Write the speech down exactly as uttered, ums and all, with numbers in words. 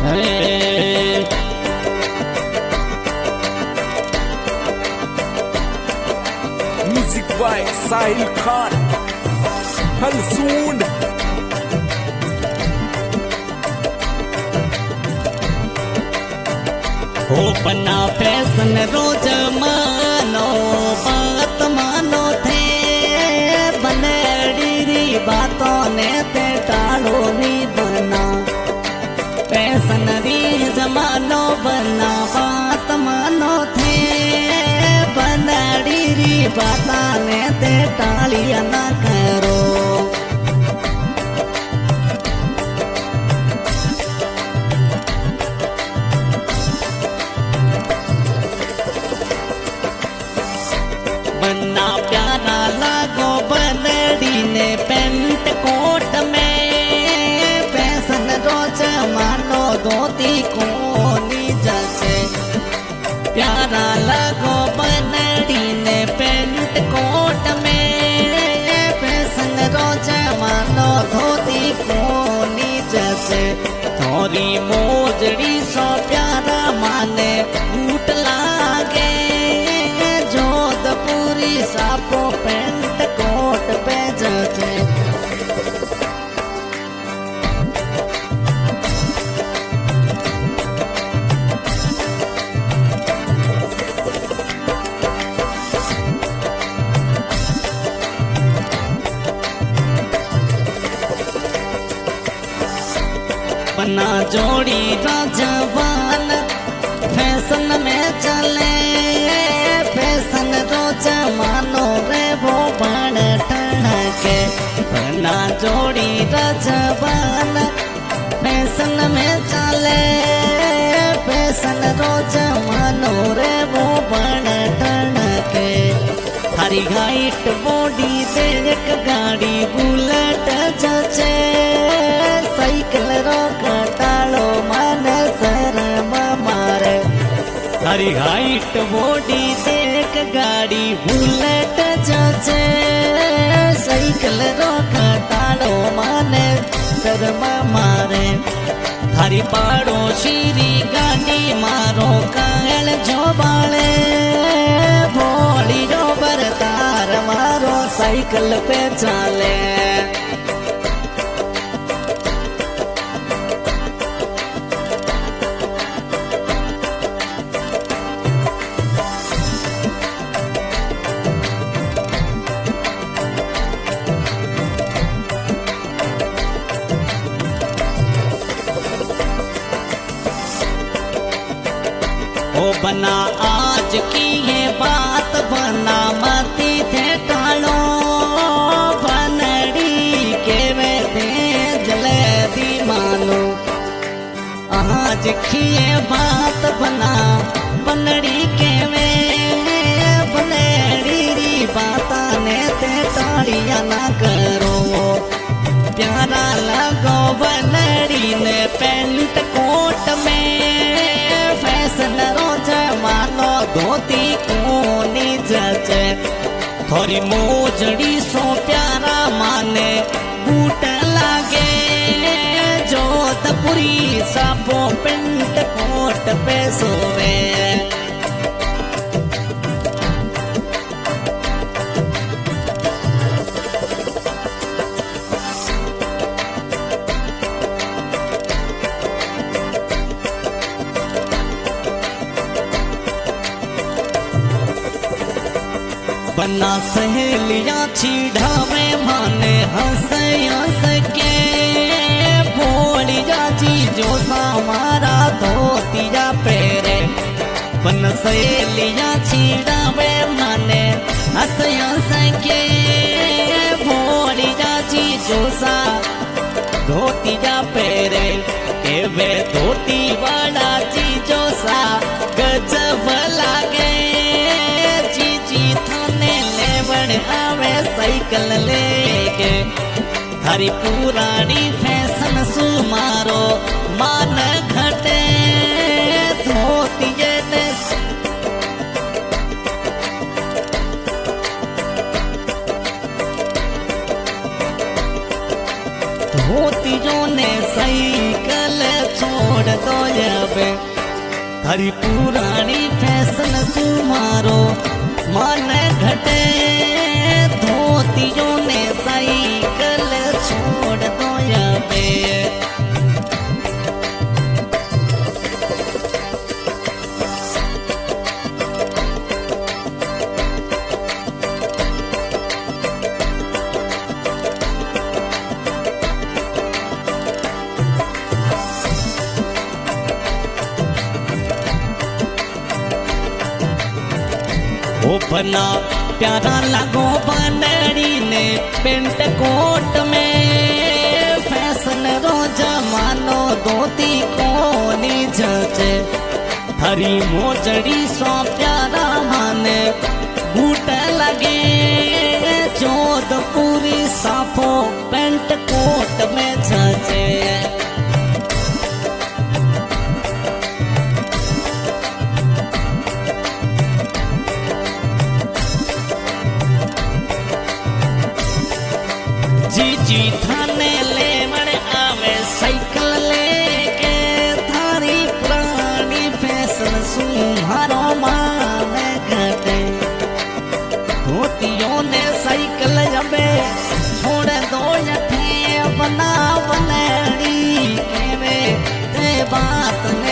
Music by Sahil Khan हलसून। हो बना फैशन रोज मानो बात मानो थे बनड़ी बातों ने ते टालो नहीं बना फैशन री जमानो बना बात मानो थे बनड़ी बाता ने ते टालिया ना करो। बन्ना प्यारा लागो बनड़ी ने पेंट कोट में फैशन रोज मानो धोती कोनी जैसे प्यारा लागो बनड़ी ने पेंट कोट में फैशन रोज मानो धोती कोनी जैसे थोड़ी मोजड़ी सो प्यारा माने बूट लागे जोधपुरी सापो पेंट कोट पे जचे। बना जोड़ी जवान फैशन में चले फैशन रोज मानो रे वो बण ठणके बना जोड़ी जवान फैशन में चले फैशन रोज मानो रे वो बण ठणके। हरी हाइट बॉडी देख गाड़ी बुलेट जचे साइकिल रो कटालो माने शर्म मारे। हरी हाइट बॉडी देख गाड़ी बुलेट जचे साइकिल रो कटालो माने शर्म मारे। हरी पड़ोसी री गाड़ी मारो कायल जो बाले भोली जो बरतार मारो साइकिल पे चाले। ओ बना आज की ये बात बना मती थे टालो बनड़ी के वे थे जलेबी मानो। आज की ये बात बना बनड़ी के वे बनड़ी बाता ने ते टालिया ना करो। प्यारा लगो बनड़ी ने पेंट कोट में फैशन रोज मानो धोती कोनी जचे थोड़ी मोजड़ी सो प्यारा माने बूट लागे जोधपुरी सापो पेंट कोट पे सोवे। बना सहेलियां छिड़ावे माने हंसे हंस के भोली जाची जो सामारा धोतिया पेरे। बन सहेलियां छिड़ावे माने हंसे हंस के भोली जाची जो सा धोतिया पेरे के वे धोती वाला चीजो सा गजब लागे। आवे साइकिल लेके हरी पुरानी फैशन सुमारो मान घटे धोती ने धोतियों ने साइकिल छोड़ दो अब थारी पुरानी फैशन तुम्हारो मन घटे धोतियों ने साइकिल छोड़ दो अब ओ बना प्यारा लगो बनड़ी ने पेंट कोट में फैशन रोजा मानो धोती कोनी जचे हरी मोचड़ी सो प्यारा माने बूट लगे जोधपुरी साफो पेंट कोट में जचे जी जी थाने ले मरे आवे साइकिल लेके थारी पुरानी फैशन सुहारो माने घटे धोतियों ने साइकिल जबे छोड़ दो यथे बना बनड़ी के वे ते बात